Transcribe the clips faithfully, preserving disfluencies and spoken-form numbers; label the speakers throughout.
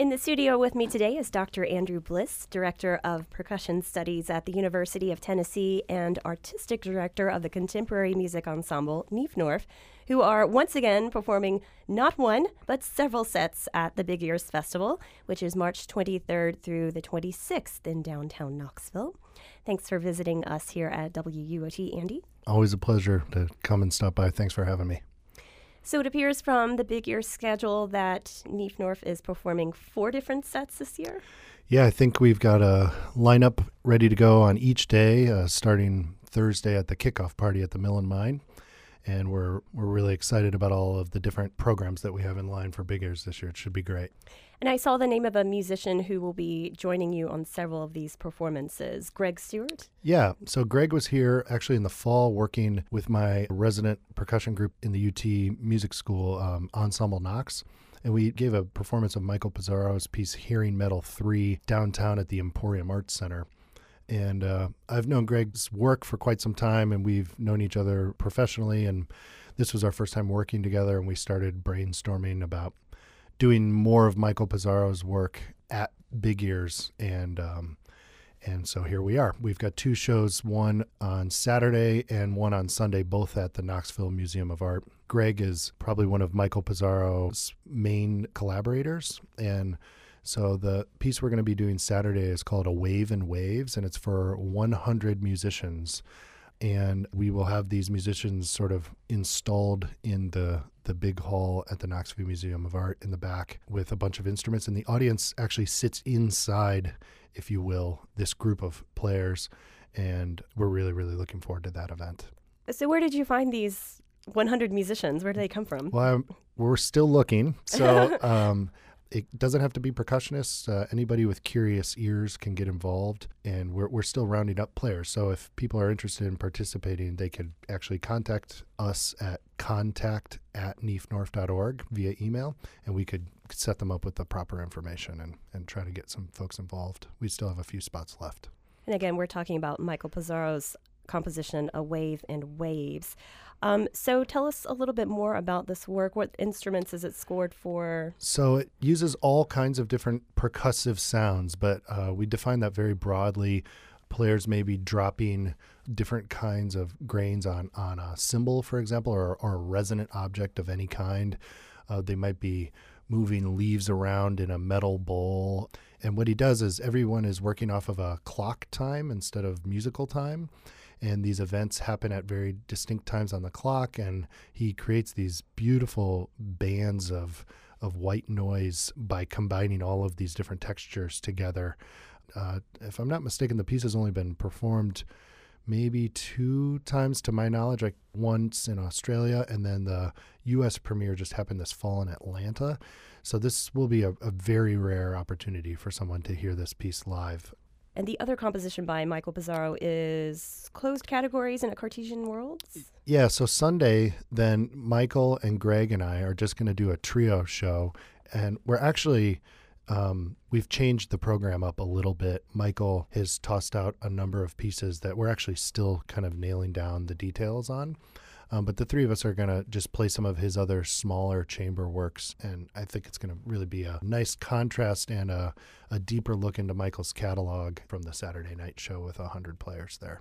Speaker 1: In the studio with me today is Doctor Andrew Bliss, Director of Percussion Studies at the University of Tennessee and Artistic Director of the Contemporary Music Ensemble, Neefnorf, who are once again performing not one, but several sets at the Big Ears Festival, which is March twenty-third through the twenty-sixth in downtown Knoxville. Thanks for visiting us here at W U O T, Andy.
Speaker 2: Always a pleasure to come and stop by. Thanks for having me.
Speaker 1: So it appears from the Big Ear schedule that Neefnorf is performing four different sets this year?
Speaker 2: Yeah, I think we've got a lineup ready to go on each day, uh, starting Thursday at the kickoff party at the Mill and Mine. And we're we're really excited about all of the different programs that we have in line for Big Ears this year. It should be great.
Speaker 1: And I saw the name of a musician who will be joining you on several of these performances, Greg Stewart.
Speaker 2: Yeah, so Greg was here actually in the fall working with my resident percussion group in the U T Music School, um, Ensemble Knox. And we gave a performance of Michael Pizarro's piece Hearing Metal three downtown at the Emporium Arts Center. And uh, I've known Greg's work for quite some time, and we've known each other professionally. And this was our first time working together, and we started brainstorming about doing more of Michael Pizarro's work at Big Ears. And um, and so here we are. We've got two shows, one on Saturday and one on Sunday, both at the Knoxville Museum of Art. Greg is probably one of Michael Pizarro's main collaborators, and so the piece we're going to be doing Saturday is called A Wave in Waves, and it's for one hundred musicians. And we will have these musicians sort of installed in the, the big hall at the Knoxville Museum of Art in the back with a bunch of instruments. And the audience actually sits inside, if you will, this group of players. And we're really, really looking forward to that event.
Speaker 1: So where did you find these one hundred musicians? Where do they come from?
Speaker 2: Well, I'm, we're still looking. So um, it doesn't have to be percussionists. Uh, anybody with curious ears can get involved, and we're we're still rounding up players. So if people are interested in participating, they could actually contact us at contact at neefnorf dot org via email, and we could set them up with the proper information and, and try to get some folks involved. We still have a few spots left.
Speaker 1: And again, we're talking about Michael Pizarro's composition, A Wave in Waves. Um, so tell us a little bit more about this work. What instruments is it scored for?
Speaker 2: So it uses all kinds of different percussive sounds, but uh, we define that very broadly. Players may be dropping different kinds of grains on, on a cymbal, for example, or, or a resonant object of any kind. Uh, they might be moving leaves around in a metal bowl. And what he does is everyone is working off of a clock time instead of musical time. And these events happen at very distinct times on the clock, and he creates these beautiful bands of of white noise by combining all of these different textures together. Uh, if I'm not mistaken, the piece has only been performed maybe two times to my knowledge, like once in Australia, and then the U S premiere just happened this fall in Atlanta. So this will be a, a very rare opportunity for someone to hear this piece live.
Speaker 1: And the other composition by Michael Pizarro is Closed Categories in a Cartesian World?
Speaker 2: Yeah, so Sunday, then Michael and Greg and I are just going to do a trio show. And we're actually, um, we've changed the program up a little bit. Michael has tossed out a number of pieces that we're actually still kind of nailing down the details on. Um, but the three of us are going to just play some of his other smaller chamber works, and I think it's going to really be a nice contrast and a, a deeper look into Michael's catalog from the Saturday night show with one hundred players there.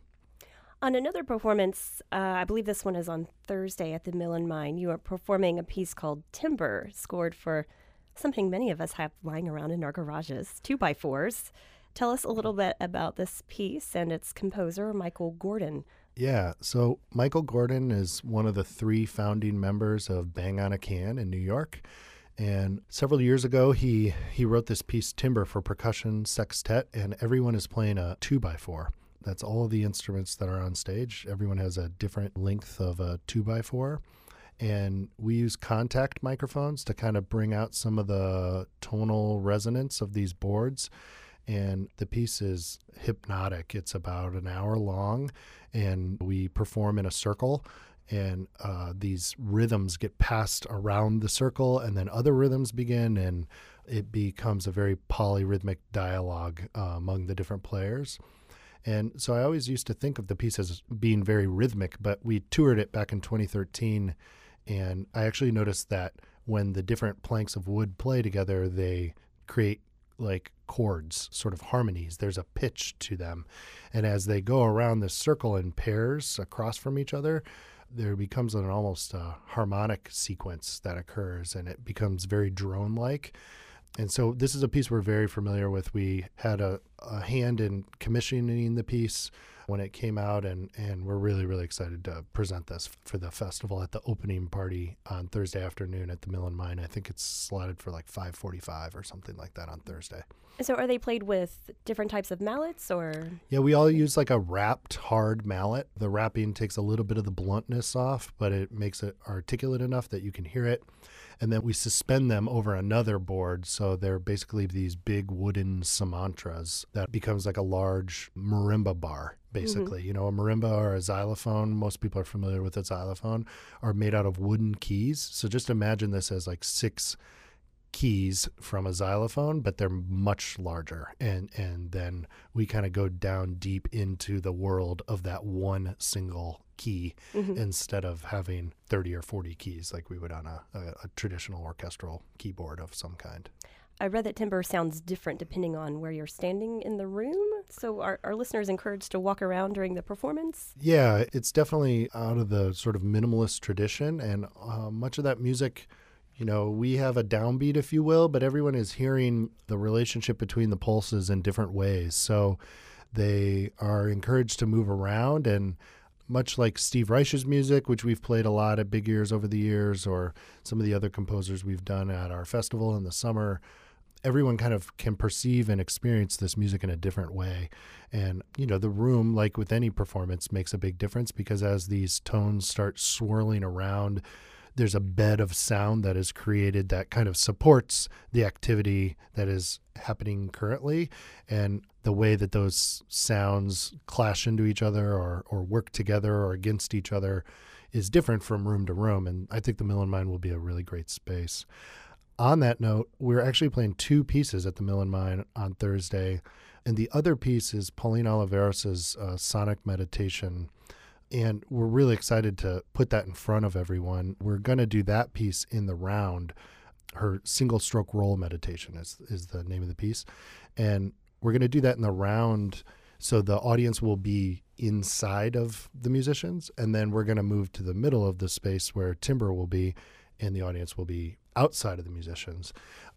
Speaker 1: On another performance, uh, I believe this one is on Thursday at the Mill and Mine, you are performing a piece called Timber, scored for something many of us have lying around in our garages, two by fours. Tell us a little bit about this piece and its composer, Michael Gordon.
Speaker 2: Yeah, so Michael Gordon is one of the three founding members of Bang on a Can in New York. And several years ago, he, he wrote this piece, Timber, for percussion sextet, and everyone is playing a two by four. That's all of the instruments that are on stage. Everyone has a different length of a two by four. And we use contact microphones to kind of bring out some of the tonal resonance of these boards. And the piece is hypnotic. It's about an hour long, and we perform in a circle, and uh, these rhythms get passed around the circle, and then other rhythms begin, and it becomes a very polyrhythmic dialogue uh, among the different players. And so I always used to think of the piece as being very rhythmic, but we toured it back in twenty thirteen, and I actually noticed that when the different planks of wood play together, they create like chords, sort of harmonies. There's a pitch to them. And as they go around this circle in pairs across from each other, there becomes an almost uh, harmonic sequence that occurs, and it becomes very drone-like. And so this is a piece we're very familiar with. We had a, a hand in commissioning the piece when it came out, and, and we're really, really excited to present this for the festival at the opening party on Thursday afternoon at the Mill and Mine. I think it's slotted for like five forty-five or something like that on Thursday.
Speaker 1: So are they played with different types of mallets, or?
Speaker 2: Yeah, we all use like a wrapped hard mallet. The wrapping takes a little bit of the bluntness off, but it makes it articulate enough that you can hear it. And then we suspend them over another board. So they're basically these big wooden samantras that becomes like a large marimba bar, basically. Mm-hmm. You know, a marimba or a xylophone, most people are familiar with a xylophone, are made out of wooden keys. So just imagine this as like six keys from a xylophone, but they're much larger. And, and then we kind of go down deep into the world of that one single key mm-hmm. instead of having thirty or forty keys like we would on a, a, a traditional orchestral keyboard of some kind.
Speaker 1: I read that timbre sounds different depending on where you're standing in the room. So are, are listeners encouraged to walk around during the performance?
Speaker 2: Yeah, it's definitely out of the sort of minimalist tradition. And uh, much of that music, you know, we have a downbeat, if you will, but everyone is hearing the relationship between the pulses in different ways. So they are encouraged to move around, and much like Steve Reich's music, which we've played a lot at Big Ears over the years, or some of the other composers we've done at our festival in the summer, everyone kind of can perceive and experience this music in a different way. And, you know, the room, like with any performance, makes a big difference, because as these tones start swirling around, there's a bed of sound that is created that kind of supports the activity that is happening currently. And the way that those sounds clash into each other or, or work together or against each other is different from room to room. And I think the Mill and Mine will be a really great space. On that note, we're actually playing two pieces at the Mill and Mine on Thursday. And the other piece is Pauline Oliveros' uh, Sonic Meditation. And we're really excited to put that in front of everyone. We're going to do that piece in the round. Her single stroke roll meditation is, is the name of the piece. And we're going to do that in the round, so the audience will be inside of the musicians. And then we're going to move to the middle of the space where timbre will be, and the audience will be outside of the musicians.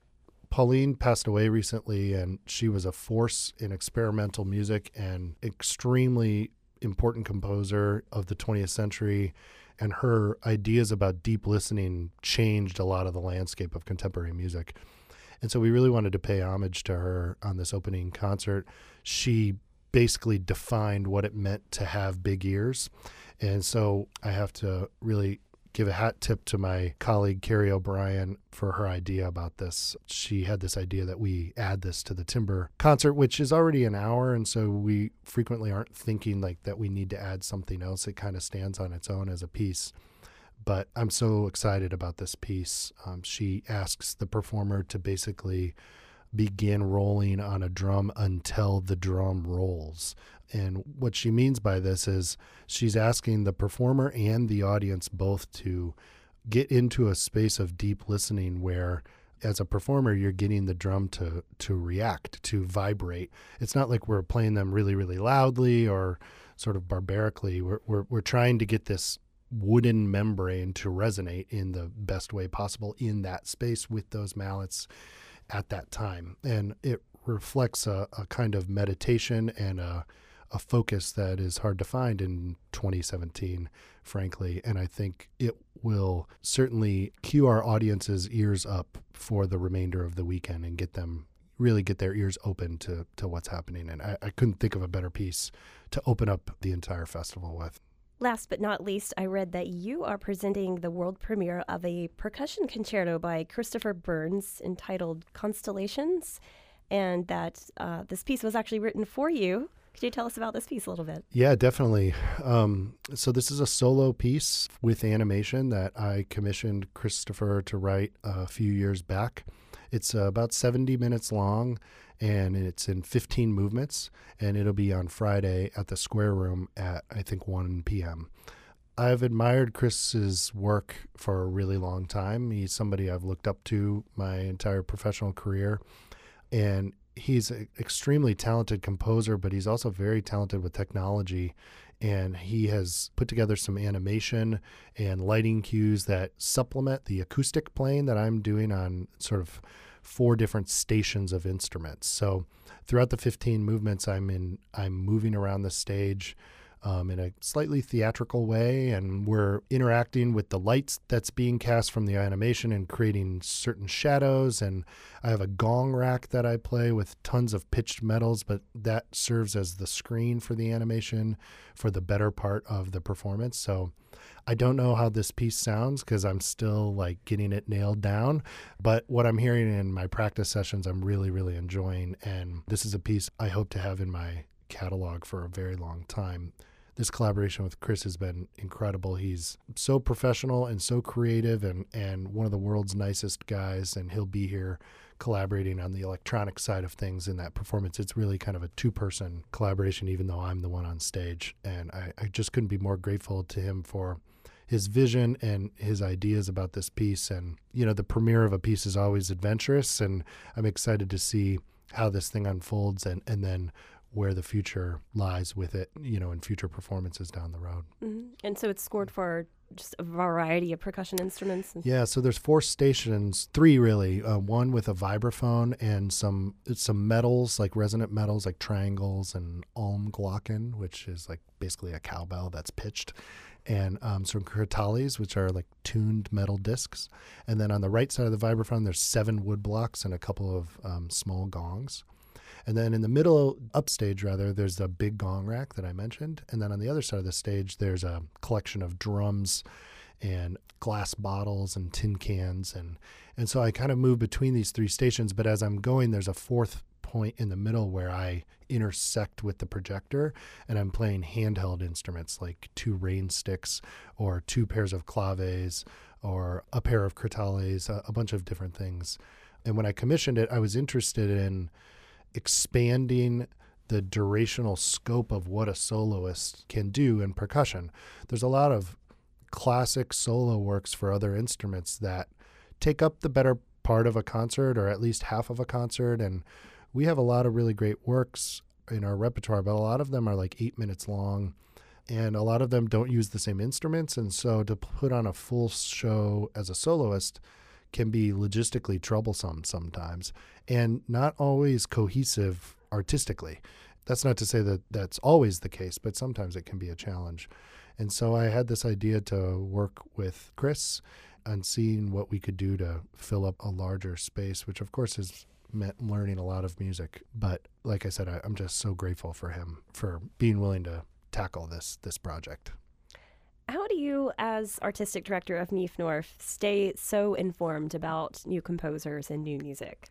Speaker 2: Pauline passed away recently, and she was a force in experimental music and extremely important composer of the twentieth century, and her ideas about deep listening changed a lot of the landscape of contemporary music. And so we really wanted to pay homage to her on this opening concert. She basically defined what it meant to have big ears. And so I have to really give a hat tip to my colleague, Carrie O'Brien, for her idea about this. She had this idea that we add this to the timbre concert, which is already an hour. And so we frequently aren't thinking like that we need to add something else. It kind of stands on its own as a piece. But I'm so excited about this piece. Um, she asks the performer to basically begin rolling on a drum until the drum rolls. And what she means by this is she's asking the performer and the audience both to get into a space of deep listening where, as a performer, you're getting the drum to to react, to vibrate. It's not like we're playing them really, really loudly or sort of barbarically. We're we're, we're trying to get this wooden membrane to resonate in the best way possible in that space with those mallets at that time. And it reflects a, a kind of meditation and a, a focus that is hard to find in twenty seventeen, frankly. And I think it will certainly cue our audience's ears up for the remainder of the weekend and get them really get their ears open to, to what's happening. And I, I couldn't think of a better piece to open up the entire festival with.
Speaker 1: Last but not least, I read that you are presenting the world premiere of a percussion concerto by Christopher Burns entitled Constellations, and that uh, this piece was actually written for you. Could you tell us about this piece a little bit?
Speaker 2: Yeah, definitely. Um, so this is a solo piece with animation that I commissioned Christopher to write a few years back. It's uh, about seventy minutes long, and it's in fifteen movements, and it'll be on Friday at the Square Room at, I think, one p.m. I've admired Chris's work for a really long time. He's somebody I've looked up to my entire professional career. And he's an extremely talented composer, but he's also very talented with technology. And he has put together some animation and lighting cues that supplement the acoustic playing that I'm doing on sort of four different stations of instruments. So throughout the fifteen movements, I'm in, I'm moving around the stage um, in a slightly theatrical way, and we're interacting with the lights that's being cast from the animation and creating certain shadows. And I have a gong rack that I play with tons of pitched metals, but that serves as the screen for the animation for the better part of the performance. So I don't know how this piece sounds because I'm still like getting it nailed down, but what I'm hearing in my practice sessions, I'm really, really enjoying. And this is a piece I hope to have in my catalog for a very long time. This collaboration with Chris has been incredible. He's so professional and so creative, and, and one of the world's nicest guys, and he'll be here collaborating on the electronic side of things in that performance. It's really kind of a two-person collaboration, even though I'm the one on stage. And I, I just couldn't be more grateful to him for his vision and his ideas about this piece. And, you know, the premiere of a piece is always adventurous, and I'm excited to see how this thing unfolds and, and then where the future lies with it, you know, in future performances down the road.
Speaker 1: Mm-hmm. And so it's scored for just a variety of percussion instruments.
Speaker 2: Yeah, so there's four stations, three really. Uh, one with a vibraphone and some some metals, like resonant metals, like triangles and almglocken, which is like basically a cowbell that's pitched, and um, some crotales, which are like tuned metal discs. And then on the right side of the vibraphone, there's seven wood blocks and a couple of um, small gongs. And then in the middle, upstage rather, there's the big gong rack that I mentioned. And then on the other side of the stage, there's a collection of drums and glass bottles and tin cans. And, and so I kind of move between these three stations. But as I'm going, there's a fourth point in the middle where I intersect with the projector, and I'm playing handheld instruments like two rain sticks or two pairs of claves or a pair of crotales, a, a bunch of different things. And when I commissioned it, I was interested in expanding the durational scope of what a soloist can do in percussion. There's a lot of classic solo works for other instruments that take up the better part of a concert, or at least half of a concert. And we have a lot of really great works in our repertoire, but a lot of them are like eight minutes long, and a lot of them don't use the same instruments. And so to put on a full show as a soloist can be logistically troublesome sometimes, and not always cohesive artistically. That's not to say that that's always the case, but sometimes it can be a challenge. And so I had this idea to work with Chris on seeing what we could do to fill up a larger space, which of course has meant learning a lot of music. But like I said, I, I'm just so grateful for him for being willing to tackle this this project.
Speaker 1: How do you, as artistic director of Neef Norf, stay so informed about new composers and new music?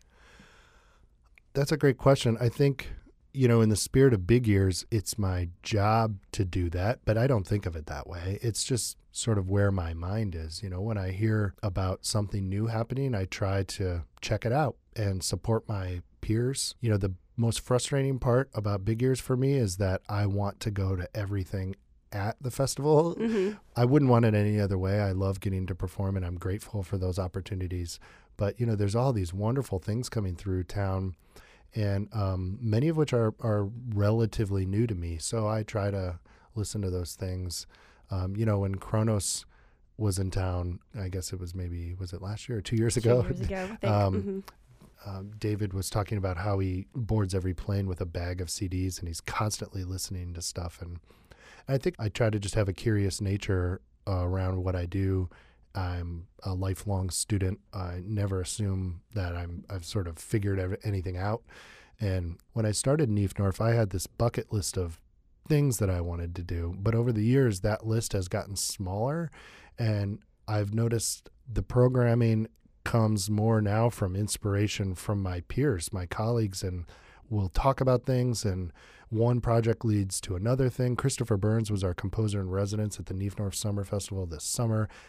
Speaker 2: That's a great question. I think, you know, in the spirit of big ears, it's my job to do that, but I don't think of it that way. It's just sort of where my mind is. You know, when I hear about something new happening, I try to check it out and support my peers. You know, the most frustrating part about big ears for me is that I want to go to everything at the festival. Mm-hmm. I wouldn't want it any other way. I love getting to perform, and I'm grateful for those opportunities. But, you know, there's all these wonderful things coming through town, and um, many of which are, are relatively new to me. So I try to listen to those things. Um, you know, when Kronos was in town, I guess it was maybe, was it last year or two years ago?
Speaker 1: Two years ago, I think.
Speaker 2: um,
Speaker 1: mm-hmm.
Speaker 2: Um, David was talking about how he boards every plane with a bag of C Ds, and he's constantly listening to stuff. And I think I try to just have a curious nature uh, around what I do. I'm a lifelong student. I never assume that I'm, I've sort of figured every, anything out. And when I started Neef Norf, I had this bucket list of things that I wanted to do. But over the years, that list has gotten smaller. And I've noticed the programming comes more now from inspiration from my peers, my colleagues, and we'll talk about things, and one project leads to another thing. Christopher Burns was our composer in residence at the Neef Norf Summer Festival this summer.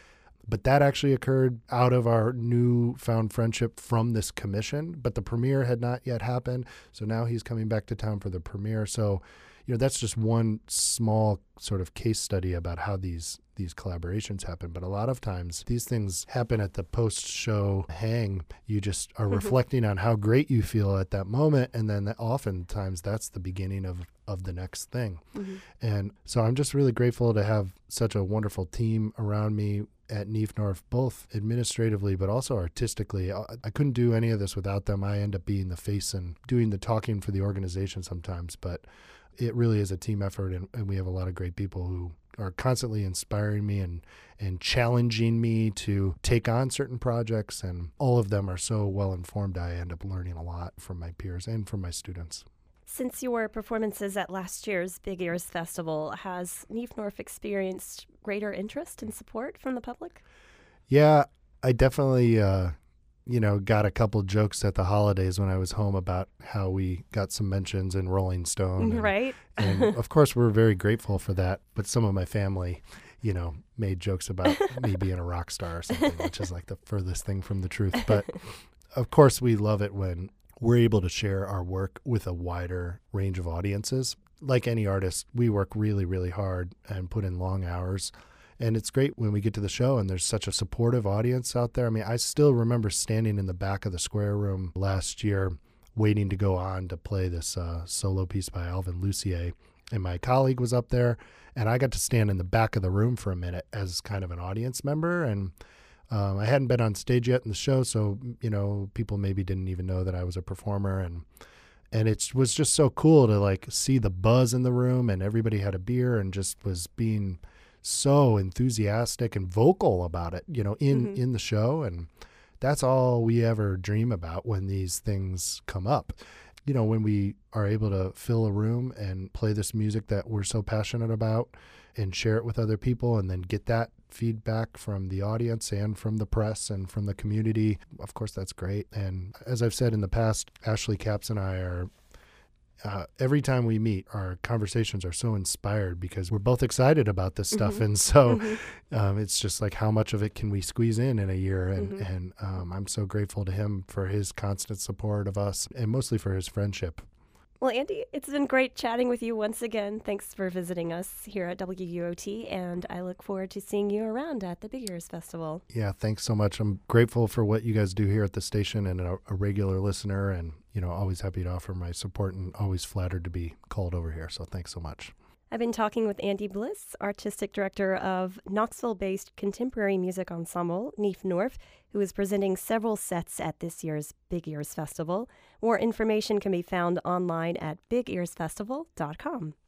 Speaker 2: But that actually occurred out of our newfound friendship from this commission. But the premiere had not yet happened. So now he's coming back to town for the premiere. So, you know, that's just one small sort of case study about how these these collaborations happen. But a lot of times these things happen at the post-show hang. You just are reflecting on how great you feel at that moment. And then that oftentimes that's the beginning of, of the next thing. Mm-hmm. And so I'm just really grateful to have such a wonderful team around me at Neef Norf, both administratively but also artistically. I, I couldn't do any of this without them. I end up being the face and doing the talking for the organization sometimes, but it really is a team effort, and, and we have a lot of great people who are constantly inspiring me and, and challenging me to take on certain projects, and all of them are so well informed. I end up learning a lot from my peers and from my students.
Speaker 1: Since your performances at last year's Big Ears Festival, has Neef Norf experienced greater interest and support from the public?
Speaker 2: Yeah, I definitely uh, you know, got a couple jokes at the holidays when I was home about how we got some mentions in Rolling Stone. And,
Speaker 1: right.
Speaker 2: and of course, we're very grateful for that. But some of my family, you know, made jokes about me being a rock star or something, which is like the furthest thing from the truth. But of course, we love it when we're able to share our work with a wider range of audiences. Like any artist, we work really, really hard and put in long hours. And it's great when we get to the show and there's such a supportive audience out there. I mean, I still remember standing in the back of the Square Room last year waiting to go on to play this uh, solo piece by Alvin Lucier. And my colleague was up there, and I got to stand in the back of the room for a minute as kind of an audience member. And um, I hadn't been on stage yet in the show, so, you know, people maybe didn't even know that I was a performer. And and it was just so cool to, like, see the buzz in the room, and everybody had a beer and just was being so enthusiastic and vocal about it, you know, in, mm-hmm. in the show. And that's all we ever dream about when these things come up. You know, when we are able to fill a room and play this music that we're so passionate about and share it with other people and then get that feedback from the audience and from the press and from the community, of course, that's great. And as I've said in the past, Ashley Capps and I are Uh, every time we meet, our conversations are so inspired because we're both excited about this stuff. Mm-hmm. And so mm-hmm. um, it's just like, how much of it can we squeeze in in a year? And, mm-hmm. and um, I'm so grateful to him for his constant support of us and mostly for his friendship.
Speaker 1: Well, Andy, it's been great chatting with you once again. Thanks for visiting us here at W U O T, and I look forward to seeing you around at the Big Ears Festival.
Speaker 2: Yeah, thanks so much. I'm grateful for what you guys do here at the station, and a, a regular listener, and, you know, always happy to offer my support and always flattered to be called over here. So thanks so much.
Speaker 1: I've been talking with Andy Bliss, Artistic Director of Knoxville-based contemporary music ensemble Neef Norf, who is presenting several sets at this year's Big Ears Festival. More information can be found online at big ears festival dot com.